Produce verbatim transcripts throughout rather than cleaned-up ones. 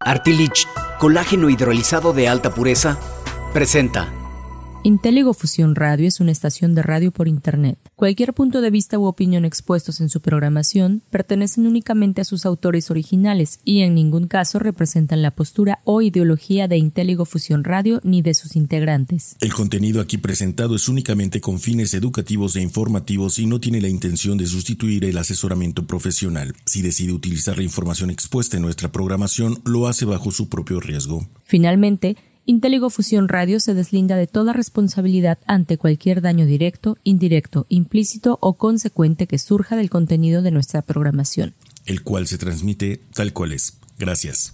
Artilich, colágeno hidrolizado de alta pureza, presenta Intéligo Fusión Radio es una estación de radio por Internet. Cualquier punto de vista u opinión expuestos en su programación pertenecen únicamente a sus autores originales y en ningún caso representan la postura o ideología de Intéligo Fusión Radio ni de sus integrantes. El contenido aquí presentado es únicamente con fines educativos e informativos y no tiene la intención de sustituir el asesoramiento profesional. Si decide utilizar la información expuesta en nuestra programación, lo hace bajo su propio riesgo. Finalmente, Intéligo Fusión Radio se deslinda de toda responsabilidad ante cualquier daño directo, indirecto, implícito o consecuente que surja del contenido de nuestra programación, el cual se transmite tal cual es. Gracias.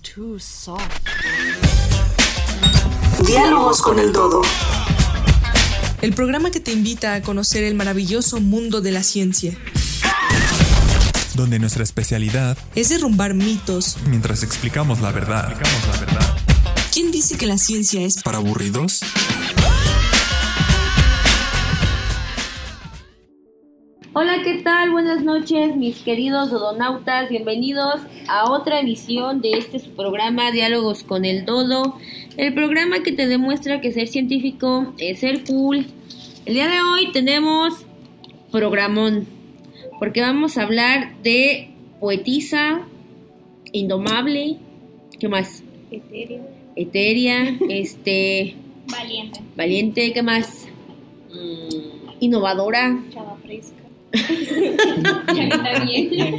Diálogos con el Dodo. El programa que te invita a conocer el maravilloso mundo de la ciencia, donde nuestra especialidad es derrumbar mitos mientras explicamos la verdad. Explicamos la verdad. ¿Quién dice que la ciencia es para aburridos? Hola, ¿qué tal? Buenas noches, mis queridos dodonautas. Bienvenidos a otra emisión de este su programa Diálogos con el Dodo. El programa que te demuestra que ser científico es ser cool. El día de hoy tenemos programón, porque vamos a hablar de poetisa, indomable, ¿qué más? Etérea. Etérea, este... Valiente. Valiente, ¿qué más? Mm, innovadora. Chava fresca. Chavita bien.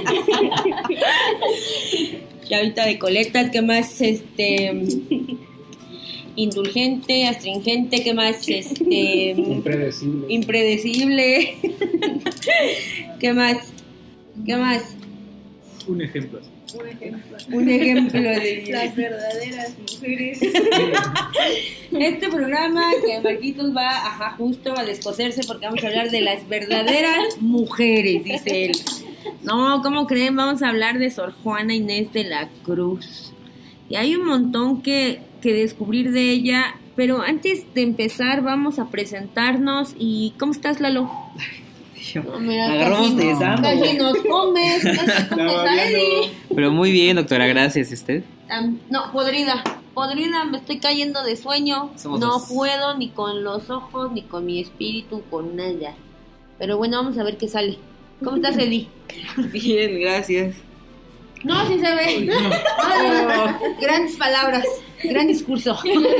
Chavita de coletas, ¿qué más? Este... Indulgente, astringente, ¿qué más? Este... Impredecible. Impredecible. ¿Qué más? ¿Qué más? Un ejemplo. Un ejemplo. Un ejemplo de las verdaderas mujeres. Este programa que Marquitos va, ajá, justo a descoserse porque vamos a hablar de las verdaderas mujeres, dice él. No, ¿cómo creen? Vamos a hablar de Sor Juana Inés de la Cruz. Y hay un montón que, que descubrir de ella, pero antes de empezar vamos a presentarnos. ¿Y cómo estás, Lalo? No, mira, agarramos de no, casi nos comes, casi comes a Eddie. Pero muy bien, doctora, gracias. ¿Y usted? Um, no, podrida, podrida, me estoy cayendo de sueño. Somos no dos. puedo ni con los ojos, ni con mi espíritu, con nada. Pero bueno, vamos a ver qué sale. ¿Cómo estás, Eddie? Bien, gracias. No, sí se ve. No. Oh, grandes palabras, gran discurso.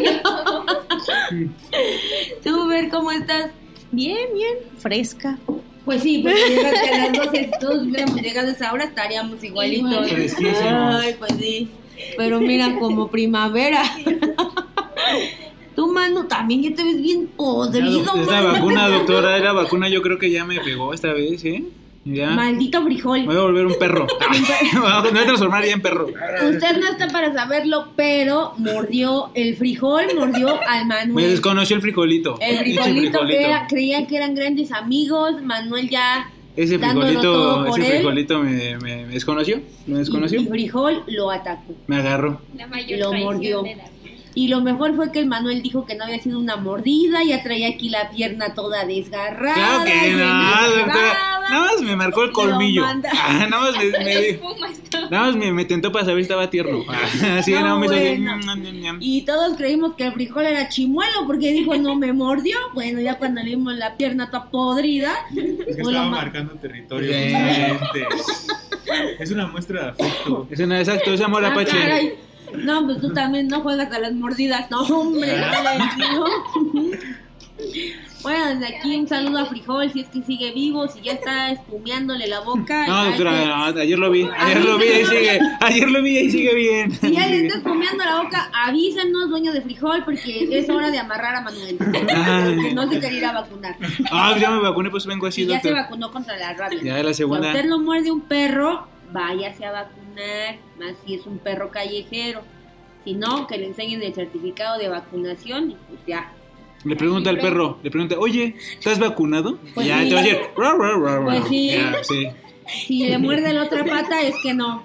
Tú, ver cómo estás. Bien, bien, fresca. Pues sí, porque llegaste a las doce, si todos hubiéramos llegado a esa hora estaríamos igualitos. Ay, pues sí. Pero mira, como primavera. Tú, mano, también ya te ves bien podrido, Es la mano. vacuna, doctora, la vacuna yo creo que ya me pegó esta vez, ¿eh? Ya. Maldito frijol. Me voy a volver un perro. Me voy a transformar ya en perro. Usted no está para saberlo, pero mordió el frijol, mordió al Manuel. Me desconoció el frijolito. El frijolito, que era, creía que eran grandes amigos. Manuel ya Ese dándolo todo frijolito, por ese él. frijolito me, me, me desconoció. Me desconoció. Y el frijol lo atacó. Me agarró. La mayor Lo traición mordió. de la vida. Y lo mejor fue que el Manuel dijo que no había sido una mordida, ya traía aquí la pierna toda desgarrada. Claro que no, llena de doctora. baba. Nada más me marcó el colmillo. Lo manda- Ah, nada más me, La me, espuma está. nada más me, me tentó para saber si estaba tierno. Ah, así No, nada más me hizo así, bueno. ñam, ñam, ñam. Y todos creímos que el frijol era chimuelo porque dijo no me mordió. Bueno, ya cuando le vimos la pierna toda podrida. Es que pues estaba lo ma- marcando territorio. Bien. justamente. Es una muestra de afecto. Es una, exacto, es amor Ah, apache. caray. No, pues tú también no juegas a las mordidas. No, hombre, no le digo. Bueno, desde aquí un saludo a Frijol, si es que sigue vivo, si ya está espumeándole la boca. No, ya doctora, que- no, ayer lo vi, ayer lo vi y sigue, ayer lo vi y sigue bien. Si ya le está espumeando la boca, avísanos, dueño de Frijol, porque es hora de amarrar a Manuel. Que no se quiere ir a vacunar. Ah, ya me vacuné, pues vengo así, Y ya se doctor. vacunó contra la rabia. Ya es la Si a segunda. usted lo muerde un perro, váyase a vacunar, más si es un perro callejero. Si no, que le enseñen el certificado de vacunación y pues ya. Le pregunta al perro, le pregunta, oye, ¿estás vacunado? Pues ya, sí. te va a decir, "Ruah, ruah, ruah, ruah". Pues sí. Ya, sí. Si le muerde la otra pata, es que no.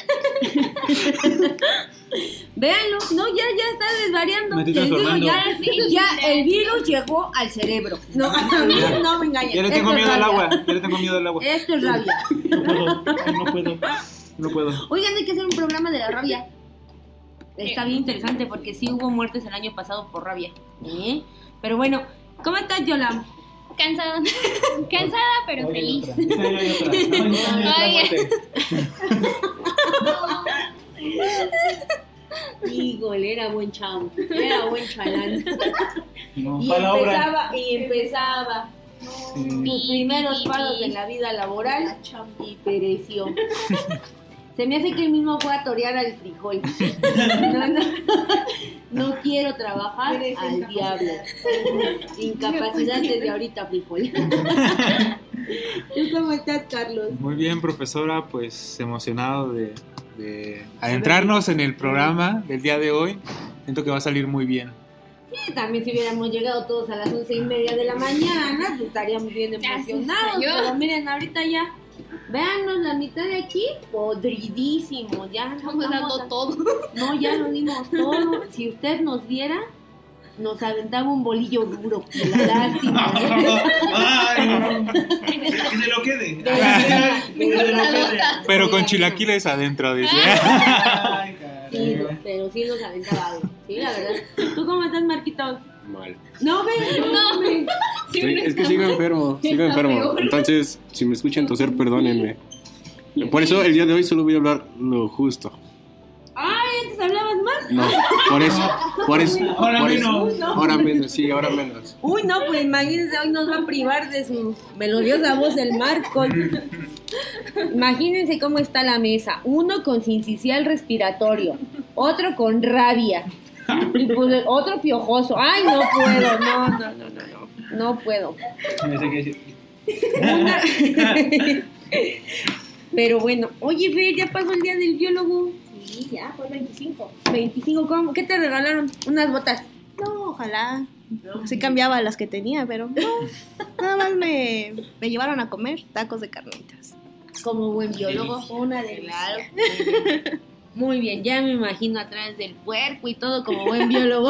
Véanlo, no, ya, ya está desvariando. Me estoy Les digo, transformando. ya, ya el virus llegó al cerebro. No, a mí no me engañen. Ya le tengo Esto es miedo al rabia. agua, ya le tengo miedo al agua. Esto es rabia. No puedo, no puedo, no puedo. Oigan, hay que hacer un programa de la rabia. Está bien interesante porque sí hubo muertes el año pasado por rabia. ¿eh? Pero bueno, ¿cómo estás, Yola? Cansada, cansada pero Oye, feliz. otra. Esta hay otra. No, no, no, no, Oye. Híjole, era buen chavo, era buen chalán. No, y, para la obra. empezaba, y empezaba Sí. sus primeros pasos en la vida laboral y pereció. Se me hace que él mismo fue a torear al frijol. No, no, no quiero trabajar al diablo. Incapacidad desde ahorita, frijol. ¿Tú cómo estás, Carlos? Muy bien, profesora, pues emocionado de, de adentrarnos en el programa del día de hoy. Siento que va a salir muy bien. Sí, también si hubiéramos llegado todos a las once y media de la mañana, pues estaríamos bien emocionados. Pero miren, ahorita ya, véannos la mitad de aquí, podridísimo. Ya Estamos dando todo. No, ya lo dimos todo. Si usted nos viera, nos aventaba un bolillo duro. De la lástima. Ay, no. Que se lo quede. De la- de la- Pero con chilaquiles adentro, dice. Ay, Sí, caray. pero sí nos aventaba algo. Sí, la verdad. ¿Tú cómo estás, Marquito? Mal. No, ven, no, ven. Sí, es que sigo enfermo, sigo enfermo. Entonces, si me escuchan toser, perdónenme. Por eso el día de hoy solo voy a hablar lo justo. Ay, ¿antes hablabas más? No, por eso, por eso. Ahora por eso. menos. Ahora menos, sí, ahora menos. Uy, no, pues imagínense, hoy nos va a privar de su melodiosa voz el Marco. Imagínense cómo está la mesa. Uno con sincicial respiratorio, otro con rabia, y pues, otro piojoso. Ay, no puedo, no, no, no, no, no, no puedo. No sé qué decir. Una- Pero bueno, oye, Fer, ya pasó el día del biólogo. Sí, ya, fue el veinticinco. veinticinco, ¿cómo? ¿Qué te regalaron? Unas botas. No, ojalá. Sí cambiaba las que tenía, pero no. Nada más me, me llevaron a comer tacos de carnitas. Como buen biólogo. Una de Claro. Muy bien. Muy bien, ya me imagino atrás del puerco y todo como buen biólogo.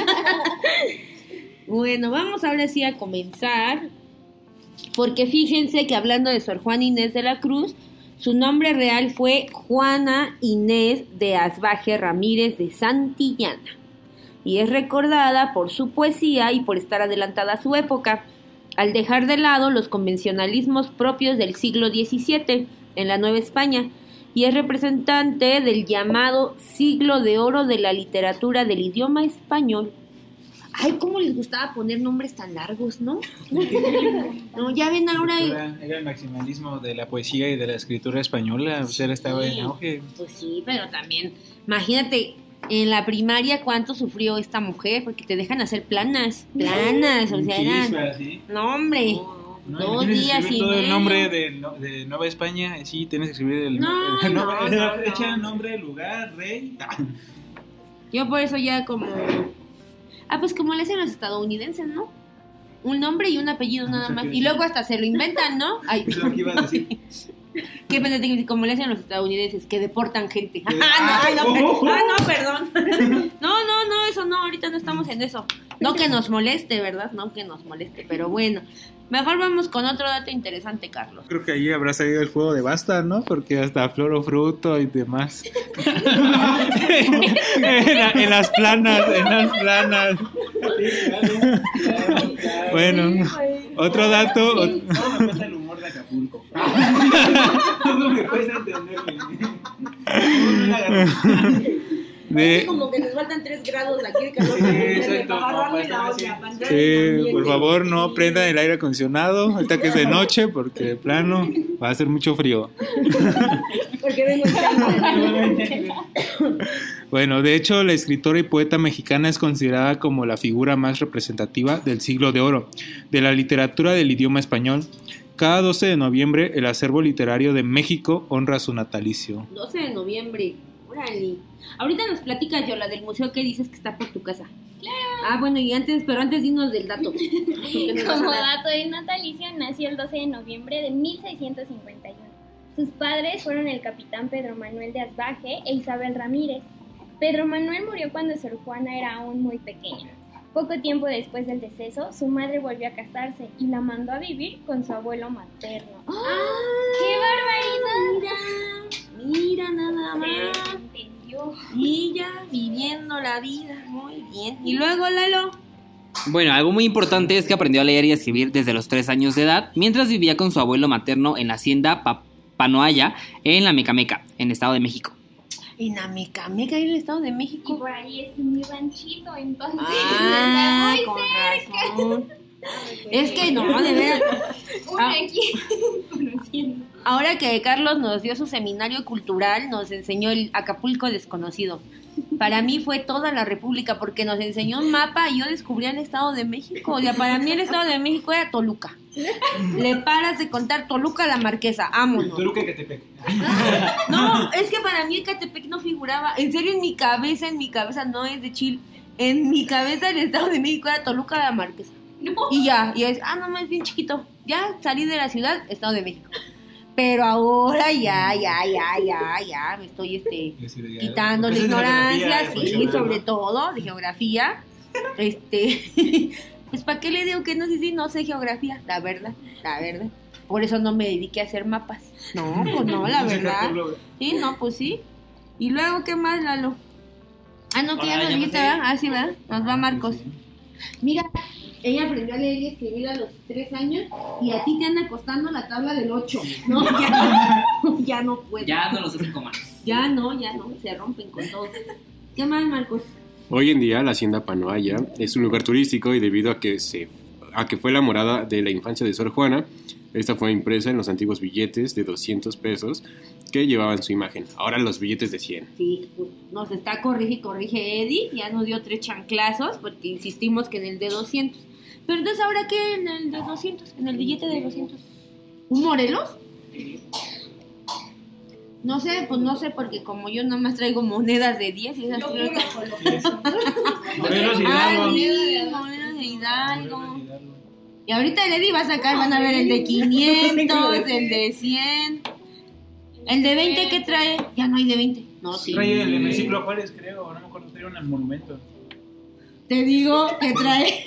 Bueno, vamos ahora sí a comenzar. Porque fíjense que hablando de Sor Juana Inés de la Cruz, su nombre real fue Juana Inés de Asbaje Ramírez de Santillana. Y es recordada por su poesía y por estar adelantada a su época, al dejar de lado los convencionalismos propios del siglo diecisiete en la Nueva España, y es representante del llamado siglo de oro de la literatura del idioma español. Ay, cómo les gustaba poner nombres tan largos, ¿no? No, ya ven ahora... Era, era el maximalismo de la poesía y de la escritura española. O sea, estaba en auge. Pues sí, pero también, imagínate, en la primaria cuánto sufrió esta mujer, porque te dejan hacer planas, planas, o sea, eran... Chispa, ¿sí? No, hombre, No, dos tienes que días escribir y todo medio. el nombre de, no- de Nueva España, sí, tienes que escribir el, No, el no, nombre, no, la fecha, no. nombre, lugar, rey. Yo por eso ya como... Ah, pues como le hacen los estadounidenses, ¿no? Un nombre y un apellido nada más. Y luego hasta se lo inventan, ¿no? Ay. Es lo que iba a decir. ¿Qué pensaste? Como le hacen los estadounidenses, que deportan gente. Que- Ah, no, Ah, no, oh. per- ah, no, perdón. No, no, no, eso no, ahorita no estamos en eso. No que nos moleste, ¿verdad? No que nos moleste, pero bueno. Mejor vamos con otro dato interesante, Carlos. Creo que ahí habrá salido el juego de Basta, ¿no? Porque hasta Floro Fruto y demás. en, la- en las planas, en las planas. Bueno, otro dato. No me pasa el humor de Acapulco. No me cuesta entenderlo. De, Como que nos faltan tres grados aquí de calor. Sí, exacto, Para agarrarle para la estar olla, así. para entrar sí, en ambiente. por favor, no prendan el aire acondicionado. Ahorita que es de noche, porque de plano va a hacer mucho frío. Porque vengo en cámara. Bueno, de hecho, la escritora y poeta mexicana es considerada como la figura más representativa del siglo de oro de la literatura del idioma español. Cada doce de noviembre, el acervo literario de México honra su natalicio. doce de noviembre. Órale. Ahorita nos platicas, Yola, del museo que dices que está por tu casa. Claro. Ah, bueno, y antes, pero antes dinos del dato. Porque nos vas a Como dar. dato de natalicio, nació el doce de noviembre de mil seiscientos cincuenta y uno. Sus padres fueron el capitán Pedro Manuel de Asbaje e Isabel Ramírez. Pedro Manuel murió cuando Sor Juana era aún muy pequeña. Poco tiempo después del deceso, su madre volvió a casarse y la mandó a vivir con su abuelo materno. ¡Ah! ¡Qué barbaridad! Mira, mira nada más. Se entendió. yo. Y ya, viviendo la vida, muy bien. Y luego, Lalo. Bueno, algo muy importante es que aprendió a leer y a escribir desde los tres años de edad, mientras vivía con su abuelo materno en la hacienda Pa- Panoaya, en la Mecameca, en Estado de México. En la Mecameca, en el Estado de México. Y por ahí es mi ranchito, entonces Ah, está con muy cerca. razón. Es que no, de verdad. Uno aquí conociendo. Ahora que Carlos nos dio su seminario cultural, nos enseñó el Acapulco desconocido. Para mí fue toda la República, porque nos enseñó un mapa y yo descubrí el Estado de México. O sea, para mí el Estado de México era Toluca. Le paras de contar Toluca a la Marquesa, vámonos. Toluca y Catepec. No, es que para mí Catepec no figuraba. En serio, en mi cabeza, en mi cabeza, no es de chill. En mi cabeza el Estado de México era Toluca a la Marquesa. No. Y ya, y es, ah, no, es bien chiquito. Ya salí de la ciudad, Estado de México. Pero ahora ya, ya, ya, ya, ya, me estoy este, quitando la ignorancia, sí, sobre todo de geografía. Este, pues ¿para qué le digo que no sé si no sé geografía? La verdad, la verdad. Por eso no me dediqué a hacer mapas. No, pues no, la verdad. Sí, no, pues sí. Y luego, ¿qué más, Lalo? Ah, no, que ya nos dijiste, ¿verdad? Ah, sí, ¿verdad? Nos va Marcos. Mira, ella aprendió a leer y escribir a los tres años y a ti te anda costando la tabla del ocho. No, ya no, ya no puedo. Ya no los hacen más. Ya no, ya no, se rompen con todo. ¿Qué más, Marcos? Hoy en día la hacienda Panoaya es un lugar turístico y debido a que, se, a que fue la morada de la infancia de Sor Juana, esta fue impresa en los antiguos billetes de doscientos pesos que llevaban su imagen. Ahora los billetes de cien. Sí, pues nos está corrige y corrige Eddie, ya nos dio tres chanclazos porque insistimos que en el de doscientos. Pero entonces, ¿ahora qué en el de doscientos? En el billete de doscientos. ¿Un Morelos? No sé, pues no sé, porque como yo nomás traigo monedas de diez y esas Yo creo puro que... Morelos Hidalgo. Ah, sí, Morelos de Hidalgo. Y ahorita el Eddie va a sacar, van a ver el de quinientos, el de cien. ¿El de veinte qué trae? Ya no hay de veinte. No, sí. Trae el hemiciclo Juárez, creo, no me acuerdo, trae un monumento. Te digo que trae.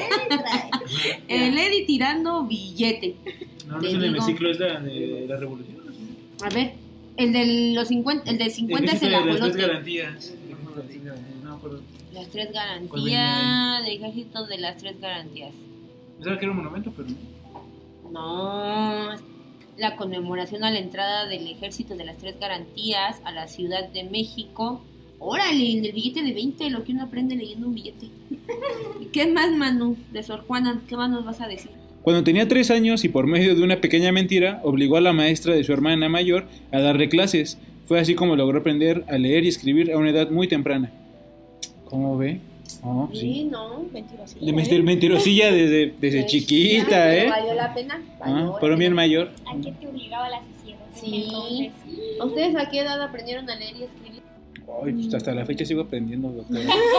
El Eddie tirando billete. No, no Te es el digo. hemiciclo, es la de la revolución. A ver, el de los cincuenta, el de cincuenta es el de las tres ajolote. garantías. No me acuerdo. Las tres garantías, de ejército de las tres garantías. Pensaba que era un monumento, pero no. No, la conmemoración a la entrada del ejército de las tres garantías a la Ciudad de México. Órale, en el billete de veinte, lo que uno aprende leyendo un billete. ¿Qué más, Manu, de Sor Juana? ¿Qué más nos vas a decir? Cuando tenía tres años y por medio de una pequeña mentira, obligó a la maestra de su hermana mayor a darle clases. Fue así como logró aprender a leer y escribir a una edad muy temprana. ¿Cómo ve? Oh, sí. Sí, no, mentirosilla. De mentir, mentirosilla desde, desde Sí. chiquita, Pero ¿eh? valió la pena. Valió Ah, pero la bien pena. mayor. ¿A qué te obligaba la sociedad? Sí. Entonces, ¿Ustedes a qué edad aprendieron a leer y escribir? Ay, pues hasta la fecha sigo aprendiendo, doctora.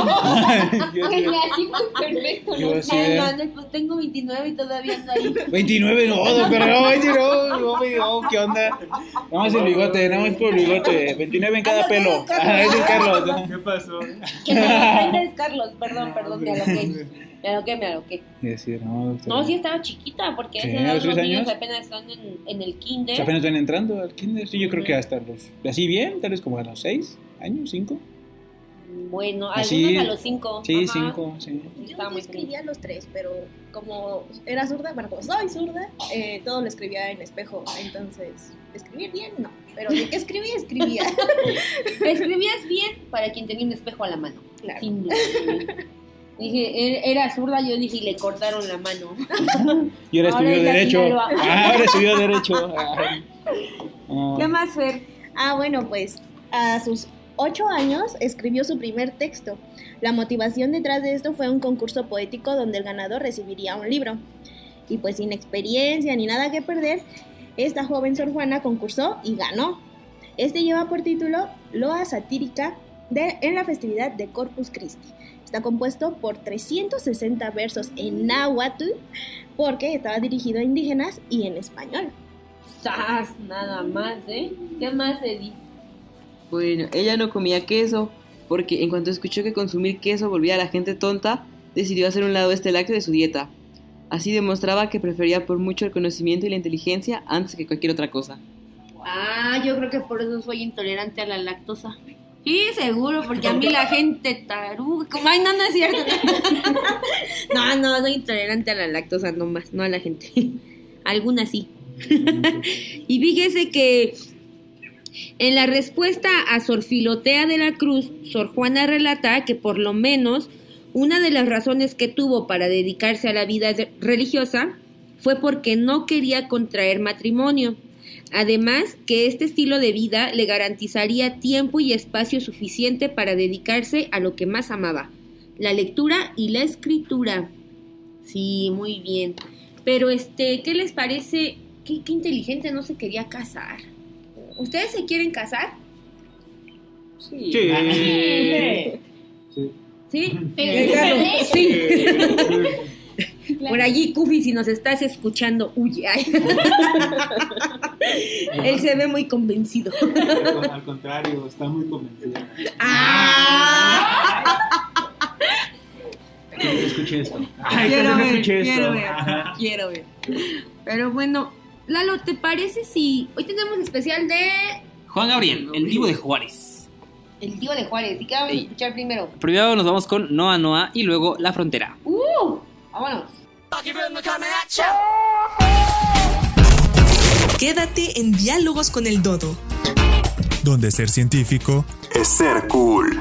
Yo Ay, sí- así muy perfecto. Yo ¿no? sí, Ay, eh. Manuel, pues tengo veintinueve y todavía ando ahí. veintinueve, no, doctora, no, veintinueve, no, no, ¿qué onda? Nada más el bigote, nada más por el bigote. veintinueve en cada pelo. Ah, ese es Carlos. ¿qué pasó? Que me sorprende es Carlos, perdón, perdón, me aloqué. Me aloqué, me aloqué. Y decir, no, doctora. No, sí estaba chiquita, porque Sí, a esa a edad los los tres niños años. apenas están en, en el kinder. Se apenas van entrando al kinder. Sí, yo creo que hasta los... Así bien, tal vez como a los seis años, cinco. Bueno, Así- algunos a los cinco. Sí, Ajá. cinco, sí. Yo Estaba no muy escribía los tres, pero como era zurda, bueno, como soy zurda, eh, todo lo escribía en espejo. Entonces, escribir bien, no. Pero de que escribía, escribía. Escribías bien para quien tenía un espejo a la mano. Claro. Sin duda. Dije, er- era zurda, yo dije, y le cortaron la mano. Y ahora estudió ella Derecho. Sinaloa. Ah, ahora estudió Derecho. Ay. Ah. ¿Qué más, Fer? Ah, bueno, pues a sus ocho años escribió su primer texto. La motivación detrás de esto fue un concurso poético donde el ganador recibiría un libro. Y pues sin experiencia ni nada que perder, esta joven Sor Juana concursó y ganó. Este lleva por título Loa satírica de, en la festividad de Corpus Christi. Está compuesto por trescientos sesenta versos en náhuatl porque estaba dirigido a indígenas y en español. ¡Sas! Nada más, ¿eh? ¿Qué más, Eddie? Bueno, ella no comía queso, porque en cuanto escuchó que consumir queso volvía a la gente tonta, decidió hacer un lado este lácteo de su dieta. Así demostraba que prefería por mucho el conocimiento y la inteligencia antes que cualquier otra cosa. Ah, yo creo que por eso soy intolerante a la lactosa. Sí, seguro, porque a mí la gente taruga. Como, ay, no, no es cierto. No, no, soy intolerante a la lactosa, nomás, no a la gente. Algunas sí. Y fíjese que en la respuesta a Sor Filotea de la Cruz, Sor Juana relata que por lo menos una de las razones que tuvo para dedicarse a la vida religiosa fue porque no quería contraer matrimonio. Además, que este estilo de vida le garantizaría tiempo y espacio suficiente para dedicarse a lo que más amaba, la lectura y la escritura. Sí, muy bien. Pero, este, ¿qué les parece? Qué, qué inteligente, no se quería casar. ¿Ustedes se quieren casar? Sí. Sí. Sí. ¿Sí? Sí. Sí. Por allí, Kufi, si nos estás escuchando, huye. Ay. Él se ve muy convencido. Al contrario, está muy convencido. ¡Ah! Quiero que escuche esto. Ay, quiero que ver, escuche esto. quiero ver, quiero ver. Pero bueno, Lalo, ¿te parece si hoy tenemos especial de Juan Gabriel, el Divo de Juárez? El Divo de Juárez? ¿Y qué vamos a escuchar primero? Primero nos vamos con Noa Noa y luego La Frontera. ¡Uh! ¡Vámonos! Quédate en Diálogos con el Dodo, donde ser científico es ser cool.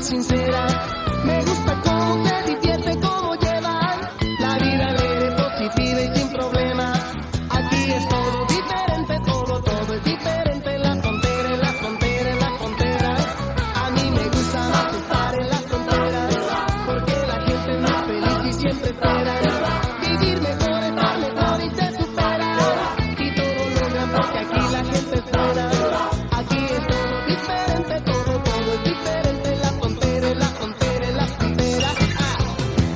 sincera. Me gusta cómo se divierte, cómo llevan la vida alegre, positiva y sin problemas. Aquí es todo diferente, todo, todo es diferente. La frontera, en la frontera, en la frontera. A mí me gusta más estar en las fronteras, porque la gente es más feliz y siempre espera vivir mejor, estar mejor y se supera. Y todo logran porque aquí la gente es buena. Aquí es todo diferente, todo, todo es diferente. En la frontera, en la frontera, en la frontera. Ah.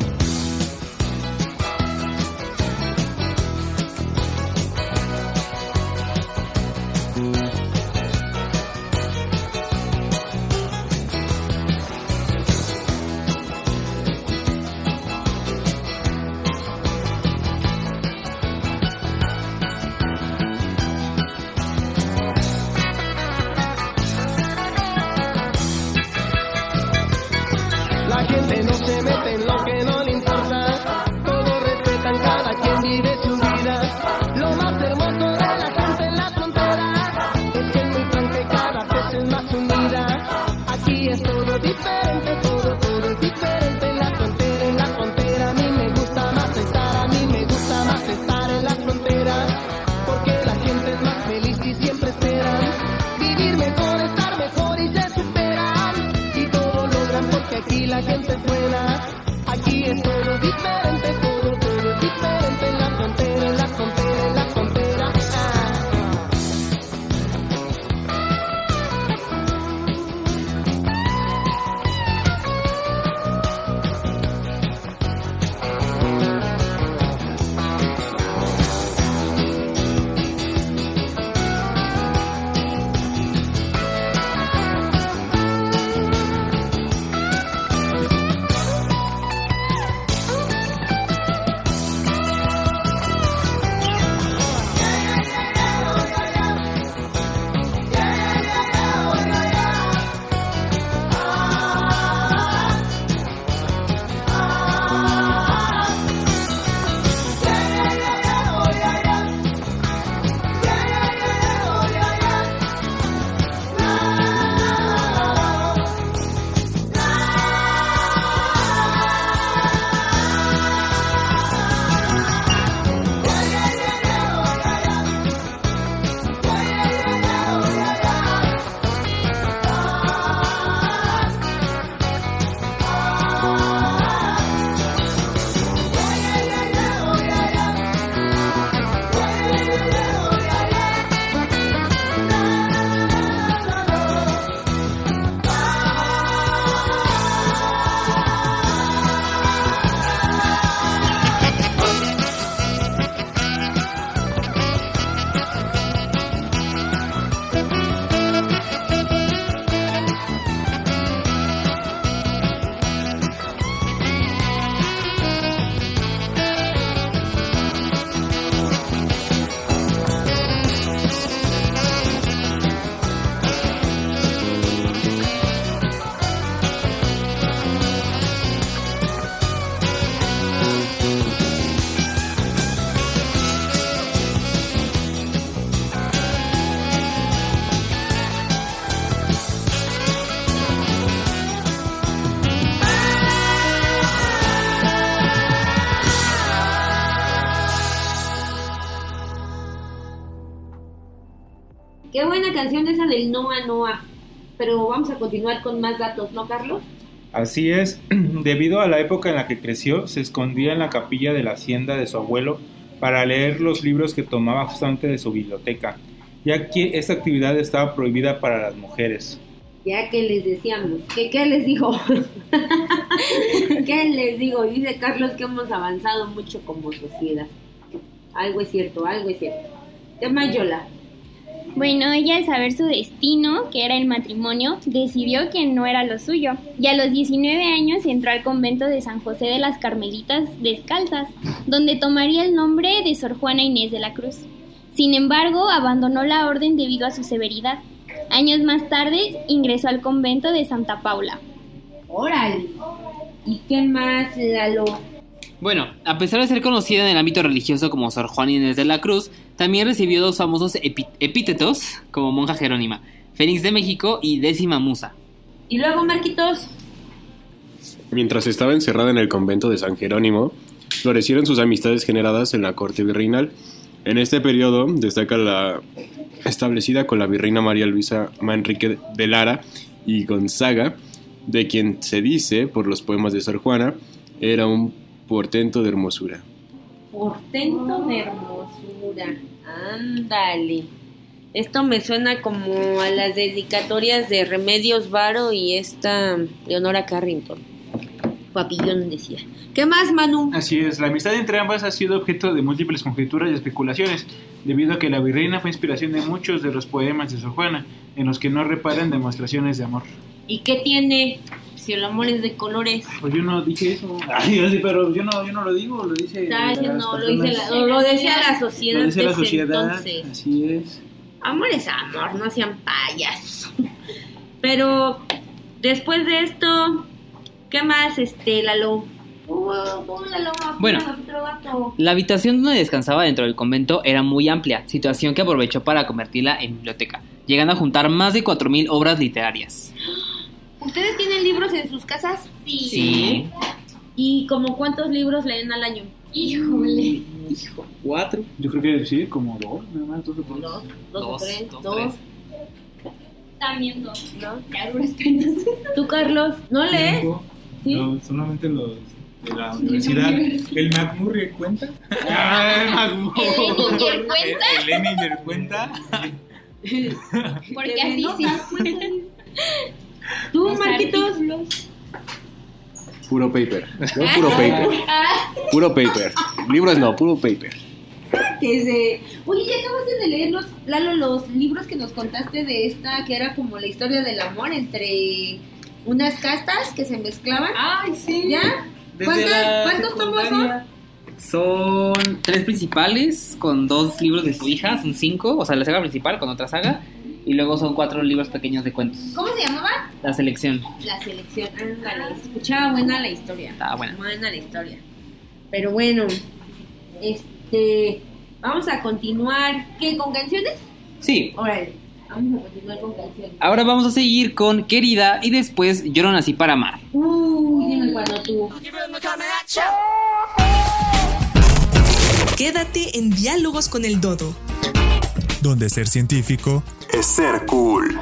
La gente no se mete en lo que no le importa. Todos respetan, cada quien vive su vida. Lo más hermoso de la gente en la frontera es que es muy franca y cada vez es más unida. Aquí es todo diferente, todo, todo es diferente. En la frontera, en la frontera. A mí me gusta más estar, a mí me gusta más estar en la frontera, porque la gente es más feliz y siempre esperan vivir mejor, estar mejor y se superan. Y todo logran porque aquí la gente es buena. Aquí es todo diferente, todo, todo es diferente. En la frontera, en la frontera, en la frontera. Ah. Qué buena canción esa del Noa Noa. Pero vamos a continuar con más datos, ¿no, Carlos? Así es, debido a la época en la que creció, se escondía en la capilla de la hacienda de su abuelo para leer los libros que tomaba justamente de su biblioteca, ya que esta actividad estaba prohibida para las mujeres. Ya que les decíamos, ¿qué, qué les digo? ¿Qué les digo? Dice Carlos que hemos avanzado mucho como sociedad. Algo es cierto, algo es cierto. ¿Qué más, Yola? Bueno, ella al saber su destino, que era el matrimonio, decidió que no era lo suyo. Y a los diecinueve años entró al convento de San José de las Carmelitas Descalzas, donde tomaría el nombre de Sor Juana Inés de la Cruz. Sin embargo, abandonó la orden debido a su severidad. Años más tarde ingresó al convento de Santa Paula. ¡Órale! ¿Y qué más, Lalo? Bueno, a pesar de ser conocida en el ámbito religioso como Sor Juana Inés de la Cruz, también recibió dos famosos epi- epítetos como monja jerónima, Fénix de México y Décima Musa. ¿Y luego, Marquitos? Mientras estaba encerrada en el convento de San Jerónimo, florecieron sus amistades generadas en la corte virreinal. En este periodo destaca la establecida con la virreina María Luisa Manrique de Lara y Gonzaga, de quien se dice, por los poemas de Sor Juana, era un portento de hermosura. Portento de hermosura, ándale. Esto me suena como a las dedicatorias de Remedios Varo y esta Leonora Carrington. Papillón decía. ¿Qué más, Manu? Así es, la amistad entre ambas ha sido objeto de múltiples conjeturas y especulaciones, debido a que la virreina fue inspiración de muchos de los poemas de Sor Juana, en los que no reparan demostraciones de amor. ¿Y qué tiene si el amor es de colores? Pues yo no dije eso. Ay, sí, pero yo no, yo no lo digo, lo dice. Está diciendo, lo, dice la, lo, lo decía la sociedad. Lo dice la sociedad. Entonces. Así es. Amor es amor, no sean payasos. Pero después de esto, ¿qué más, este, Lalo? Uh, uh, Lalo, bueno, la habitación donde descansaba dentro del convento era muy amplia, situación que aprovechó para convertirla en biblioteca, llegando a juntar más de cuatro mil obras literarias. ¿Ustedes tienen libros en sus casas? Sí. sí. ¿Y como cuántos libros leen al año? Híjole. Hijo, ¿cuatro? Yo creo que sí, como dos, nada más, dos o tres. Dos, dos, dos, tres, dos. dos. También dos, ¿no? Ya duras penas. ¿Tú, Carlos, no lees? ¿Sí? No, solamente los de la universidad. ¿El McMurray cuenta? Ah, el McMurray. ¿El Leninger cuenta? ¿El Leninger cuenta? Porque así sí. ¿Tú, Marquitos? Puro paper. Yo puro paper. Puro paper. Libros no, puro paper. Que se... Oye, ya acabaste de leer los, Lalo, los libros que nos contaste de esta, que era como la historia del amor entre unas castas que se mezclaban. Ay, sí. ¿Ya? ¿Cuántos tomos son? Son tres principales con dos libros de su hija, son cinco, o sea, la saga principal con otra saga. Y luego son cuatro libros pequeños de cuentos. ¿Cómo se llamaba? La selección. La selección, ándale. Escuchaba buena la historia. Estaba buena. Buena la historia. Pero bueno, este, vamos a continuar. ¿Qué? ¿Con canciones? Sí. Órale, vamos a continuar con canciones. Ahora vamos a seguir con Querida y después Yo no nací para amar. Uy, dime cuando tú. Quédate en Diálogos con el Dodo, donde ser científico es ser cool.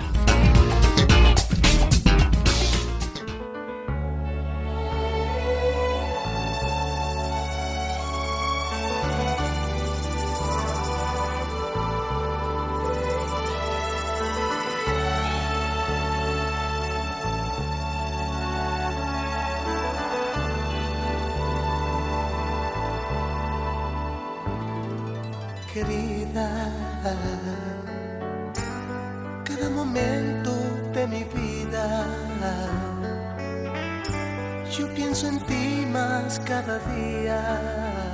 Querida, cada momento de mi vida yo pienso en ti más cada día.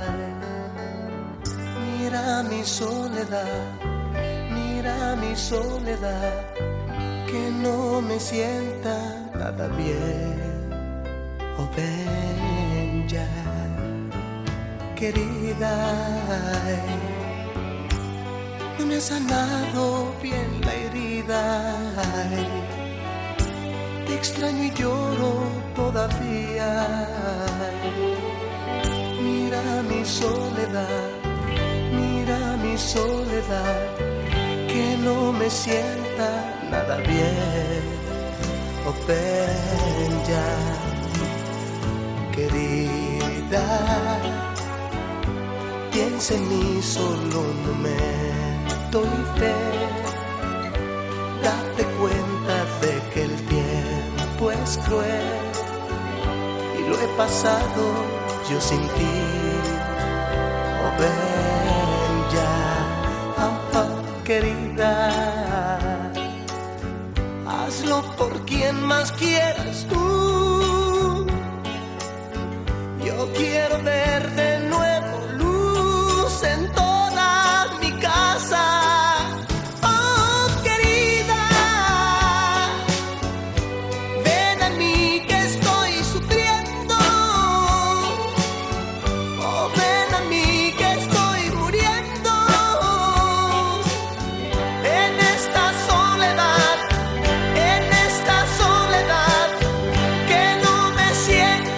Mira mi soledad, mira mi soledad, que no me sienta nada bien. Oh, ven ya, querida. No me ha sanado bien la herida. Te extraño y lloro todavía. Mira mi soledad, mira mi soledad, que no me sienta nada bien. Oh, ven ya, querida. Piensa en mí solo un momento y fe. Date cuenta de que el tiempo es cruel y lo he pasado yo sin ti. Oh, ven ya, oh, oh, querida. Hazlo por quien más quieras tú. Yo quiero ver de nuevo en toda mi casa. Oh, querida, ven a mí que estoy sufriendo. Oh, ven a mí que estoy muriendo en esta soledad, en esta soledad que no me siento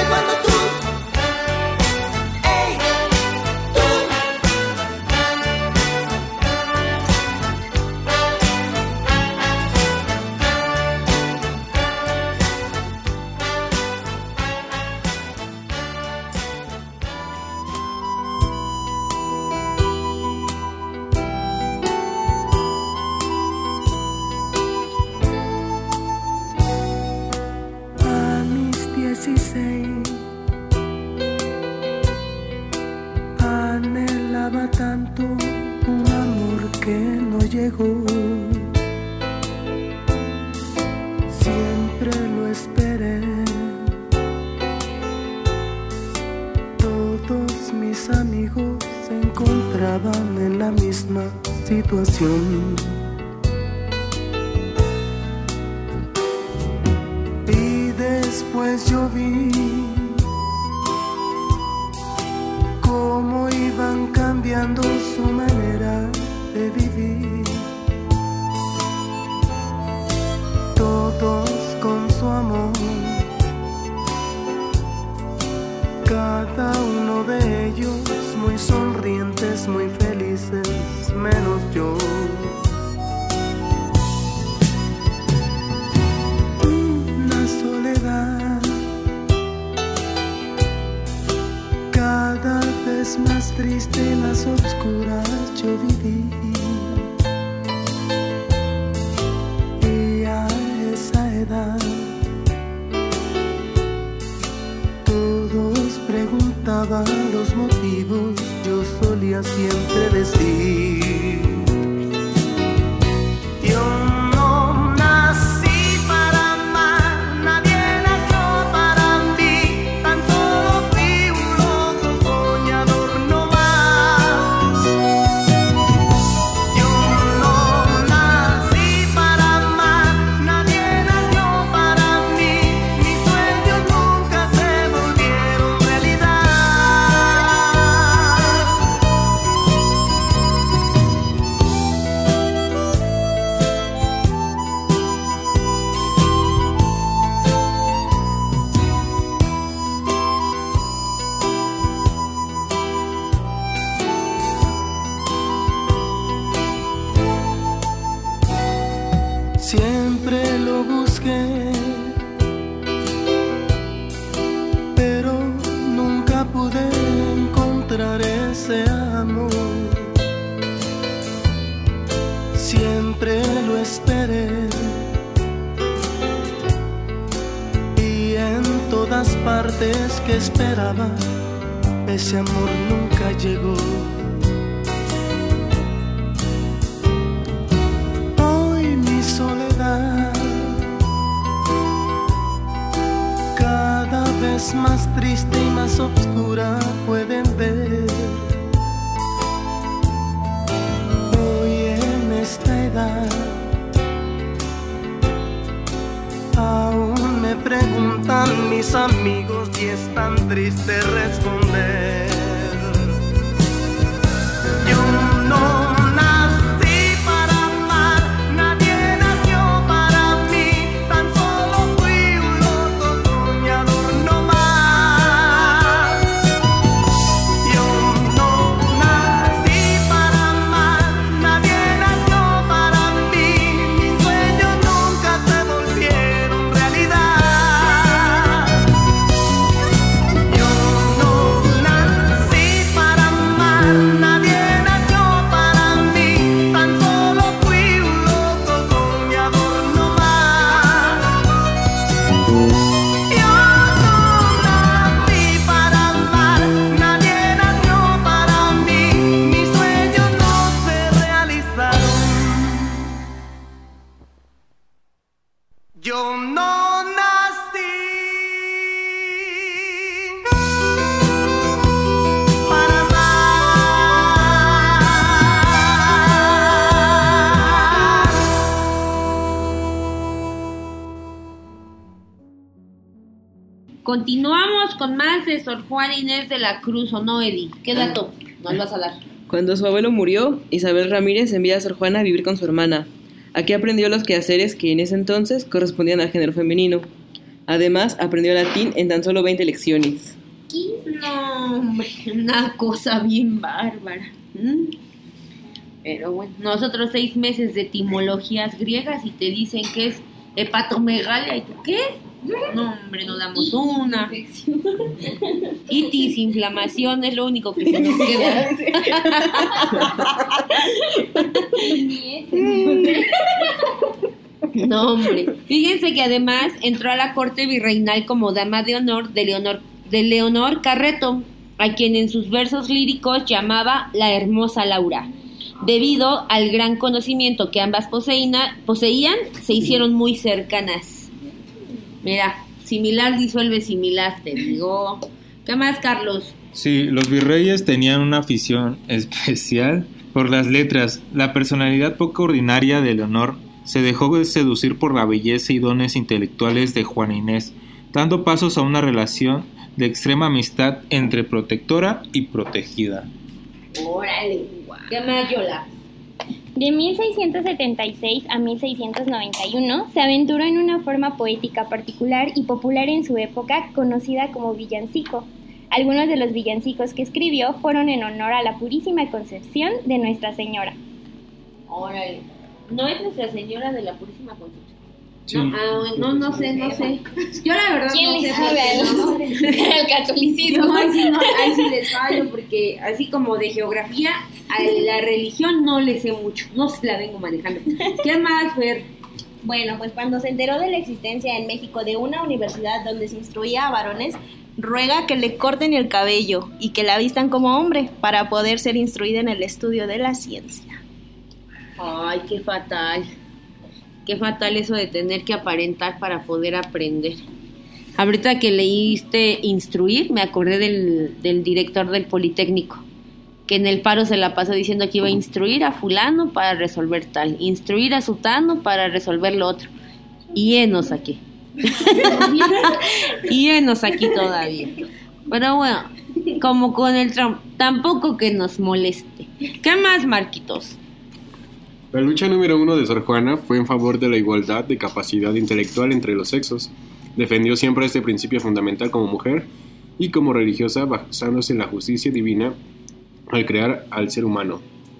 cuando tú, ey, tú. A mis dieciséis anhelaba tanto un amor que no llegó. Siempre lo esperé. Todos mis amigos se encontraban en la misma situación. Y después yo vi cómo iban cambiando su manera de vivir. Todos con su amor, cada uno de ellos muy sonrientes, muy felices, menos yo. Una soledad cada vez más triste y más oscura yo viví. Y a esa edad todos preguntaban los motivos, yo solía siempre decir: yo no nací para amar, nadie nació para mí, tan solo fui un loco soñador no más. Yo no nací para amar, nadie nació para mí, mis sueños nunca se volvieron realidad. Siempre lo busqué, pero nunca pude encontrar ese amor. Siempre lo esperé y en todas partes que esperaba, ese amor nunca llegó. Hoy mi soledad cada vez más triste y más oscura pueden ver. Hoy en esta edad aún me preguntan mis amigos y es tan triste responder. Yo no nací para amar, nadie nació para mí, tan solo fui un loco soñador no más. Yo no nací para amar, nadie nació para mí, mis sueños nunca se volvieron realidad. Yo no nací para amar, nadie nació para mí, tan solo fui un loco soñador no más. Yo no nací para amar, nadie nació para mí, mis sueños no se realizaron. Yo no nací para amar. Continuamos con más de Sor Juana Inés de la Cruz, ¿o no, Eddie? ¿Qué dato nos vas a dar? Cuando su abuelo murió, Isabel Ramírez envía a Sor Juana a vivir con su hermana. Aquí aprendió los quehaceres que en ese entonces correspondían al género femenino. Además, aprendió latín en tan solo veinte lecciones. No, hombre, una cosa bien bárbara. ¿Mm? Pero bueno, nosotros seis meses de etimologías griegas y te dicen que es hepatomegalia. ¿Y tú qué? No, hombre, no damos una. Itis, inflamación, es lo único que se nos queda. No, hombre. Fíjense que además entró a la corte virreinal como dama de honor de Leonor, de Leonor Carreto, a quien en sus versos líricos llamaba la hermosa Laura. Debido al gran conocimiento que ambas poseína, poseían, se hicieron muy cercanas. Mira, similar disuelve similar, te digo. ¿Qué más, Carlos? Sí, los virreyes tenían una afición especial por las letras. La personalidad poco ordinaria de Leonor se dejó seducir por la belleza y dones intelectuales de Juana Inés, dando pasos a una relación de extrema amistad entre protectora y protegida. Órale, ¿qué más, Yola? De mil seiscientos setenta y seis a mil seiscientos noventa y uno se aventuró en una forma poética particular y popular en su época, conocida como villancico. Algunos de los villancicos que escribió fueron en honor a la Purísima Concepción de Nuestra Señora. Órale, ¿no es Nuestra Señora de la Purísima Concepción? Sí. No, ah, no, no sé, no sé. Yo la verdad ¿Quién no le sé sabe porque no. al catolicismo? Yo ahí sí, no, ahí sí les fallo porque así como de geografía, a la religión no le sé mucho, no se la vengo manejando. ¿Qué más, Fer? Bueno, pues cuando se enteró de la existencia en México de una universidad donde se instruía a varones, ruega que le corten el cabello y que la vistan como hombre para poder ser instruida en el estudio de la ciencia. Ay, qué fatal. Qué fatal eso de tener que aparentar para poder aprender. Ahorita que leíste instruir, me acordé del, del director del Politécnico, que en el paro se la pasó diciendo que iba a instruir a fulano para resolver tal, instruir a sutano para resolver lo otro. Y enos aquí. Y enos aquí todavía. Pero bueno, como con el Trump, tampoco que nos moleste. ¿Qué más, Marquitos? La lucha número uno de Sor Juana fue en favor de la igualdad de capacidad intelectual entre los sexos. Defendió siempre este principio fundamental como mujer y como religiosa, basándose en la justicia divina al crear al ser humano.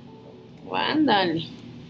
Ándale.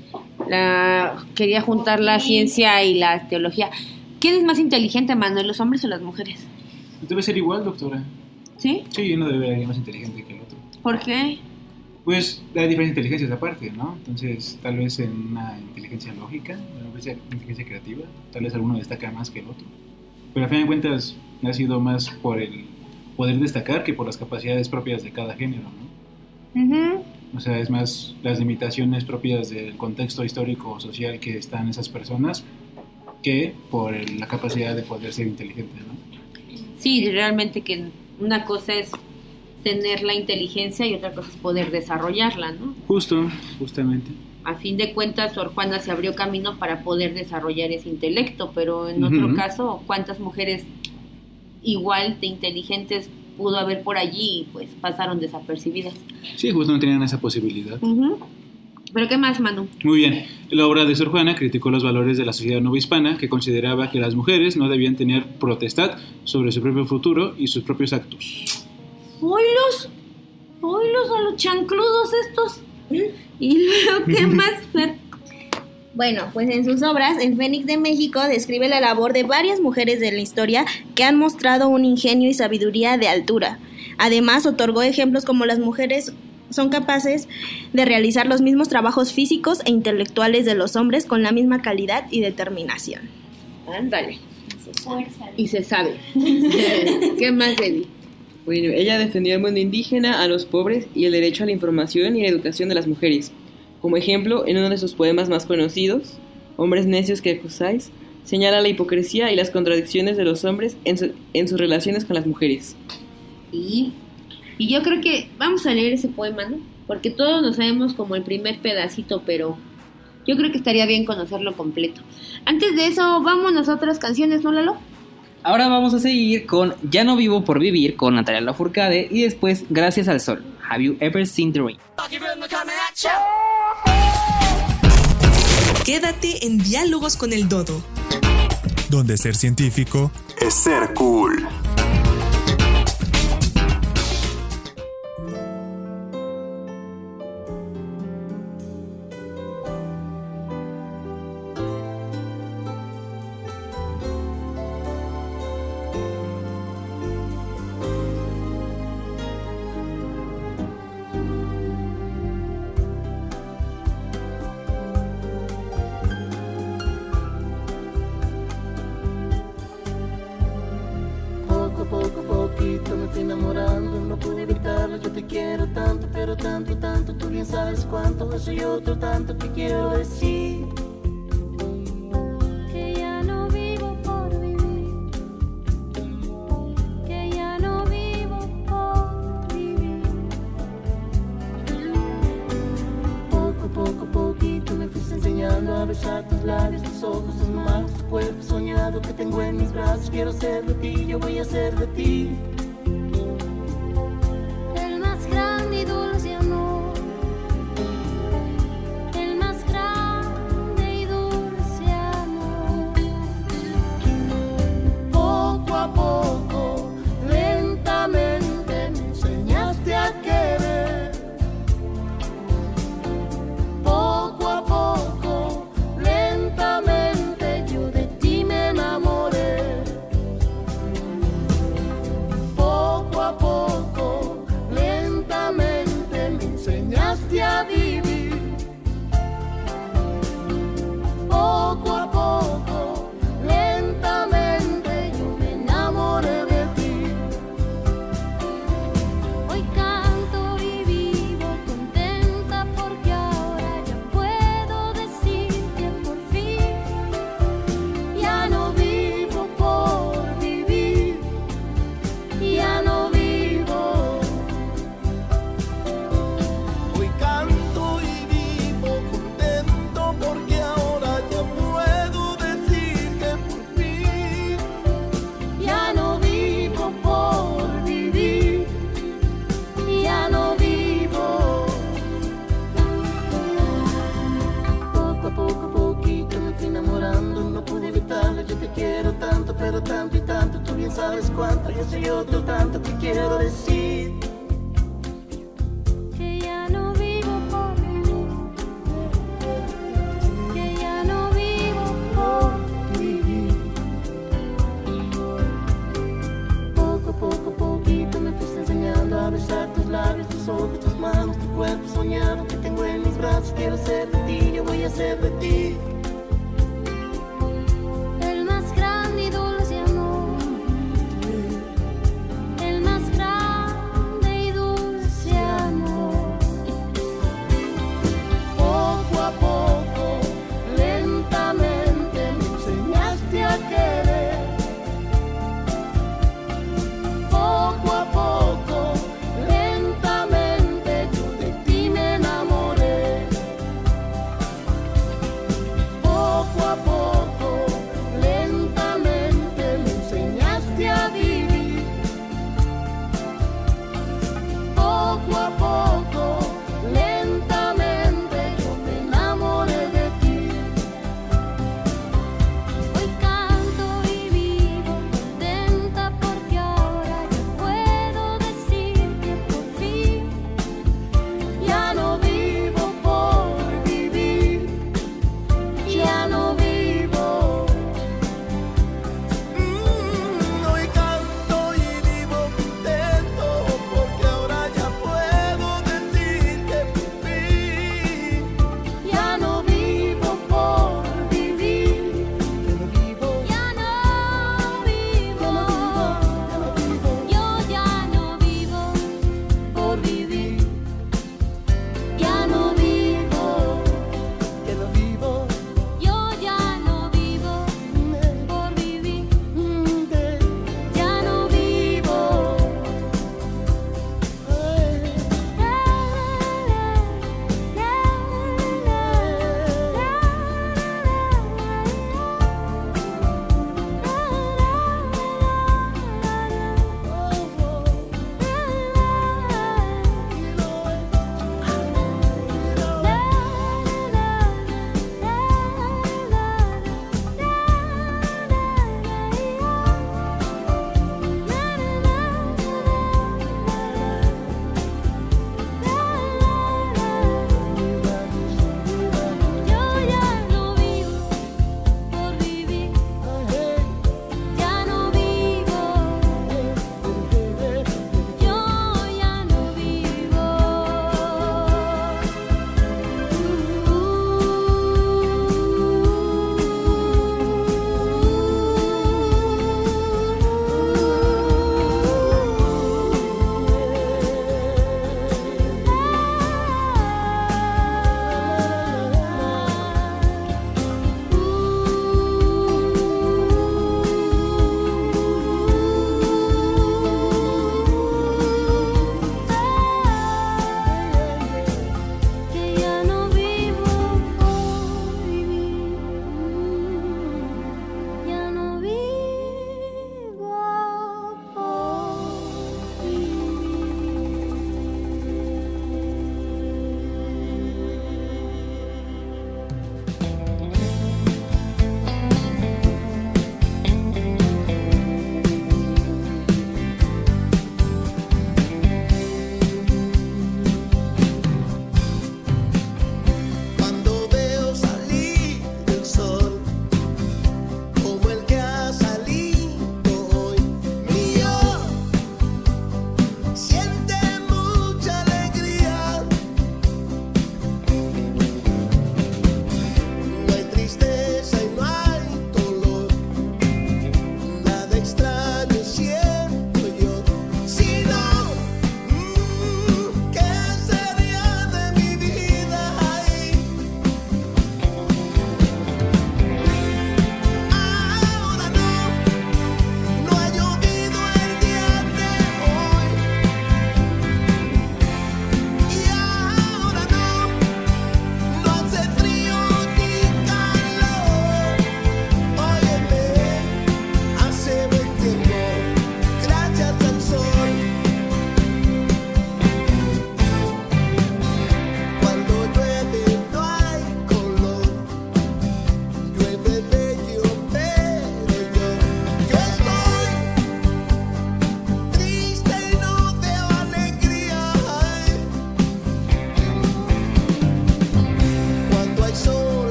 La quería juntar la ciencia y la teología. ¿Quién es más inteligente, Manuel, los hombres o las mujeres? Debe ser igual, doctora. ¿Sí? Sí, uno debe ser más inteligente que el otro. ¿Por qué? Pues hay diferentes inteligencias aparte, ¿no? Entonces, tal vez en una inteligencia lógica, una inteligencia creativa, tal vez alguno destaca más que el otro. Pero a fin de cuentas, ha sido más por el poder destacar que por las capacidades propias de cada género, ¿no? Uh-huh. O sea, es más las limitaciones propias del contexto histórico o social que están esas personas que por el, la capacidad de poder ser inteligente, ¿no? Sí, realmente que una cosa es tener la inteligencia y otra cosa es poder desarrollarla, ¿no? Justo, justamente. A fin de cuentas, Sor Juana se abrió camino para poder desarrollar ese intelecto, pero en otro uh-huh. caso, ¿cuántas mujeres igual de inteligentes pudo haber por allí y pues pasaron desapercibidas? Sí, justo no tenían esa posibilidad. Uh-huh. ¿Pero qué más, Manu? Muy bien. La obra de Sor Juana criticó los valores de la sociedad novohispana, que consideraba que las mujeres no debían tener potestad sobre su propio futuro y sus propios actos. ¡Oilos! ¡Oilos a los chancludos estos! ¿Y luego qué más, Fer? Bueno, pues en sus obras, El Fénix de México describe la labor de varias mujeres de la historia que han mostrado un ingenio y sabiduría de altura. Además, otorgó ejemplos como las mujeres son capaces de realizar los mismos trabajos físicos e intelectuales de los hombres con la misma calidad y determinación. Ándale. Y se sabe. ¿Qué más, Eddie? Bueno, ella defendió el mundo indígena, a los pobres y el derecho a la información y la educación de las mujeres. Como ejemplo, en uno de sus poemas más conocidos, Hombres necios que acusáis, señala la hipocresía y las contradicciones de los hombres en, su, en sus relaciones con las mujeres. Y, y yo creo que vamos a leer ese poema, ¿no? Porque todos nos sabemos como el primer pedacito, pero yo creo que estaría bien conocerlo completo. Antes de eso, vámonos a otras canciones, ¿no, Lalo? Ahora vamos a seguir con Ya no vivo por vivir con Natalia Lafourcade y después Gracias al sol. Have you ever seen the rain? Quédate en Diálogos con el Dodo. donde ser científico es ser cool.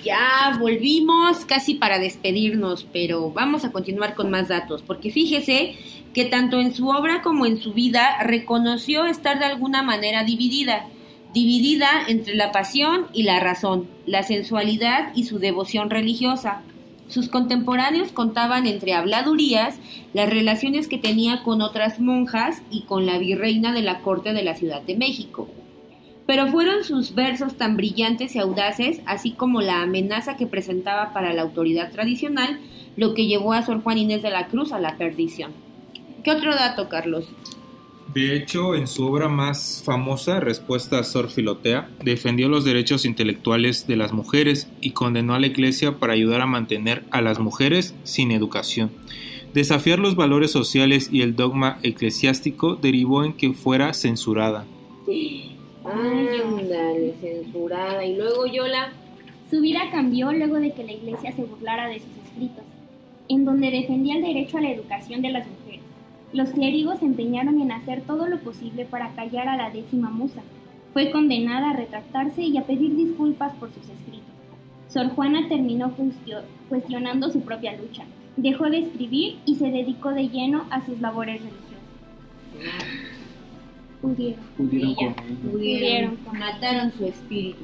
Ya volvimos casi para despedirnos, pero vamos a continuar con más datos, porque fíjese que tanto en su obra como en su vida reconoció estar de alguna manera dividida, dividida entre la pasión y la razón, la sensualidad y su devoción religiosa. Sus contemporáneos contaban entre habladurías las relaciones que tenía con otras monjas y con la virreina de la corte de la Ciudad de México. Pero fueron sus versos tan brillantes y audaces, así como la amenaza que presentaba para la autoridad tradicional, lo que llevó a Sor Juana Inés de la Cruz a la perdición. ¿Qué otro dato, Carlos? De hecho, en su obra más famosa, Respuesta a Sor Filotea, defendió los derechos intelectuales de las mujeres y condenó a la Iglesia para ayudar a mantener a las mujeres sin educación. Desafiar los valores sociales y el dogma eclesiástico derivó en que fuera censurada. Ándale, censurada. Y luego, Yola. Su vida cambió luego de que la Iglesia se burlara de sus escritos, en donde defendía el derecho a la educación de las mujeres. Los clérigos se empeñaron en hacer todo lo posible para callar a la décima musa. Fue condenada a retractarse y a pedir disculpas por sus escritos. Sor Juana terminó cuestionando su propia lucha. Dejó de escribir y se dedicó de lleno a sus labores religiosas. Pudieron. Pudieron, Pudieron. pudieron. Mataron su espíritu.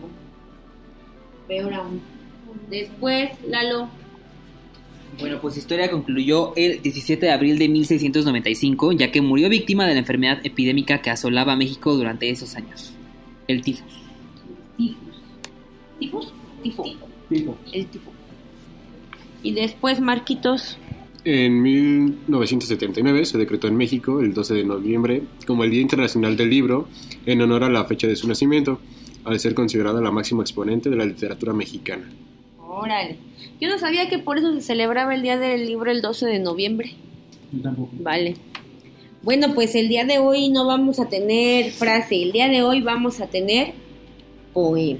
Peor aún. Después, Lalo. Bueno, pues su historia concluyó el diecisiete de abril de mil seiscientos noventa y cinco, ya que murió víctima de la enfermedad epidémica que asolaba a México durante esos años. El tifus. Tifus. ¿Tifus? Tifo. Tifo. El tifo. Y después, Marquitos. En mil novecientos setenta y nueve se decretó en México el doce de noviembre como el Día Internacional del Libro en honor a la fecha de su nacimiento, al ser considerada la máxima exponente de la literatura mexicana. Órale. Yo no sabía que por eso se celebraba el Día del Libro el doce de noviembre. Yo tampoco. Vale. Bueno, pues el día de hoy no vamos a tener frase, el día de hoy vamos a tener poema.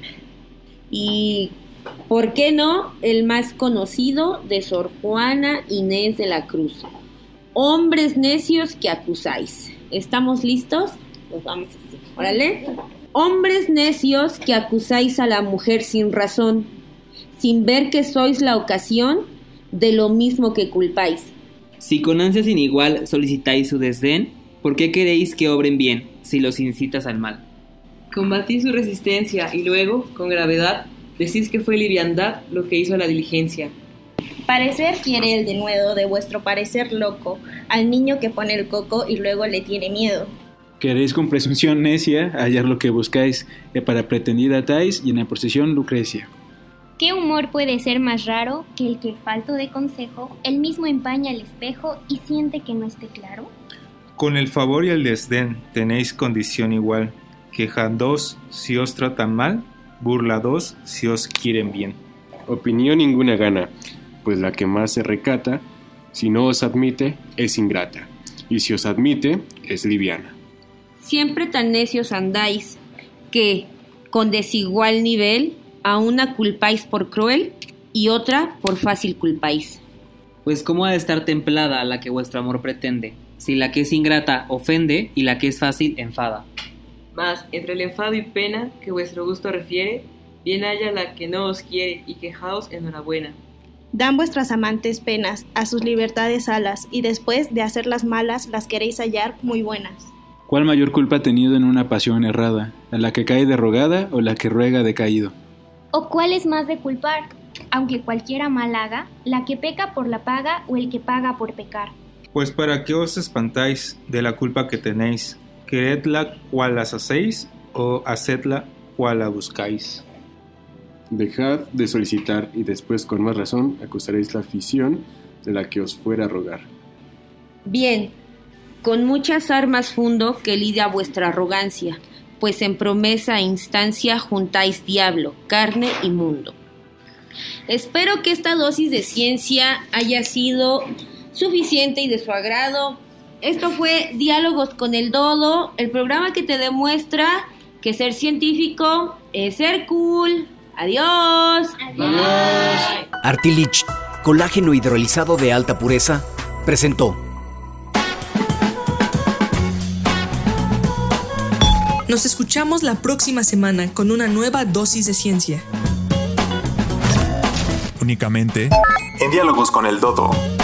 Y, ¿por qué no? El más conocido de Sor Juana Inés de la Cruz. Hombres necios que acusáis. ¿Estamos listos? Pues vamos así. Órale. Hombres necios que acusáis a la mujer sin razón, sin ver que sois la ocasión de lo mismo que culpáis. Si con ansia sin igual solicitáis su desdén, ¿por qué queréis que obren bien si los incitas al mal? Combatís su resistencia y luego, con gravedad, decís que fue liviandad lo que hizo la diligencia. Parecer quiere el denuedo de vuestro parecer loco, al niño que pone el coco y luego le tiene miedo. Queréis con presunción necia hallar lo que buscáis, que para pretendida atáis y en la procesión Lucrecia. ¿Qué humor puede ser más raro que el que, falto de consejo, él mismo empaña el espejo y siente que no esté claro? Con el favor y el desdén tenéis condición igual, quejándoos si os tratan mal, burlados si os quieren bien. Opinión ninguna gana, pues la que más se recata, si no os admite, es ingrata, y si os admite, es liviana. Siempre tan necios andáis, que, con desigual nivel, a una culpáis por cruel y otra por fácil culpáis. Pues cómo ha de estar templada la que vuestro amor pretende, si la que es ingrata ofende y la que es fácil enfada. Mas, entre el enfado y pena que vuestro gusto refiere, bien haya la que no os quiere y quejaos enhorabuena. Dan vuestras amantes penas, a sus libertades alas, y después de hacerlas malas, las queréis hallar muy buenas. ¿Cuál mayor culpa ha tenido en una pasión errada, a la que cae de rogada o la que ruega de caído? ¿O cuál es más de culpar? Aunque cualquiera mal haga, la que peca por la paga o el que paga por pecar. Pues para qué os espantáis de la culpa que tenéis, queredla cual las hacéis o hacedla cual la buscáis. Dejad de solicitar y después con más razón acusaréis la afición de la que os fuera a rogar. Bien, con muchas armas fundo que lidia vuestra arrogancia, pues en promesa e instancia juntáis diablo, carne y mundo. Espero que esta dosis de ciencia haya sido suficiente y de su agrado. Esto fue Diálogos con el Dodo, el programa que te demuestra que ser científico es ser cool. Adiós. Adiós. Artilich, colágeno hidrolizado de alta pureza, presentó. Nos escuchamos la próxima semana con una nueva dosis de ciencia. únicamente en Diálogos con el Dodo.